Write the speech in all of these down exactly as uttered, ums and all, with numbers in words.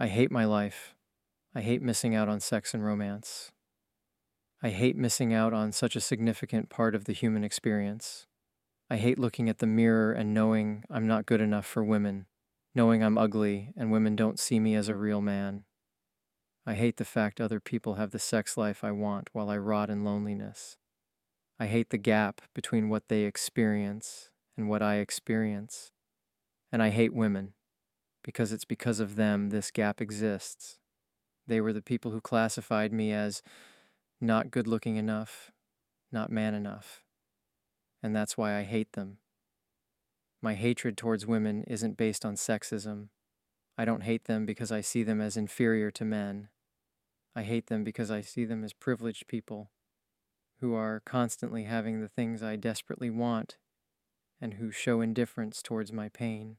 I hate my life. I hate missing out on sex and romance. I hate missing out on such a significant part of the human experience. I hate looking at the mirror and knowing I'm not good enough for women, knowing I'm ugly and women don't see me as a real man. I hate the fact other people have the sex life I want while I rot in loneliness. I hate the gap between what they experience and what I experience. And I hate women, because it's because of them this gap exists. They were the people who classified me as not good looking enough, not man enough. And that's why I hate them. My hatred towards women isn't based on sexism. I don't hate them because I see them as inferior to men. I hate them because I see them as privileged people who are constantly having the things I desperately want and who show indifference towards my pain.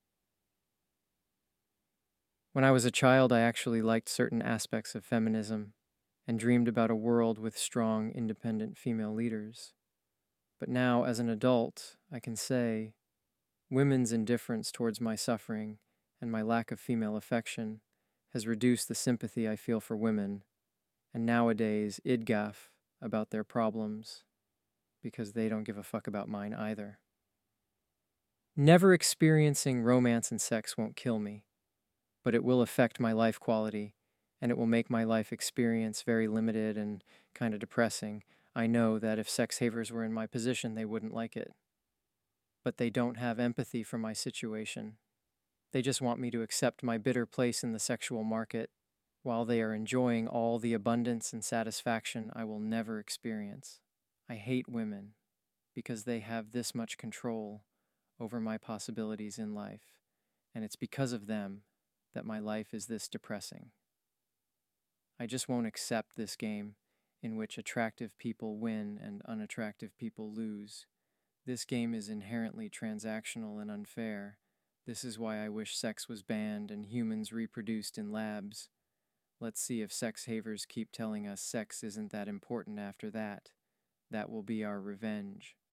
When I was a child, I actually liked certain aspects of feminism and dreamed about a world with strong, independent female leaders. But now, as an adult, I can say women's indifference towards my suffering and my lack of female affection has reduced the sympathy I feel for women, and nowadays I D G A F about their problems because they don't give a fuck about mine either. Never experiencing romance and sex won't kill me, but it will affect my life quality, and it will make my life experience very limited and kind of depressing. I know that if sex havers were in my position, they wouldn't like it. But they don't have empathy for my situation. They just want me to accept my bitter place in the sexual market, while they are enjoying all the abundance and satisfaction I will never experience. I hate women because they have this much control over my possibilities in life, and it's because of them that my life is this depressing. I just won't accept this game in which attractive people win and unattractive people lose. This game is inherently transactional and unfair. This is why I wish sex was banned and humans reproduced in labs. Let's see if sex havers keep telling us sex isn't that important after that. That will be our revenge.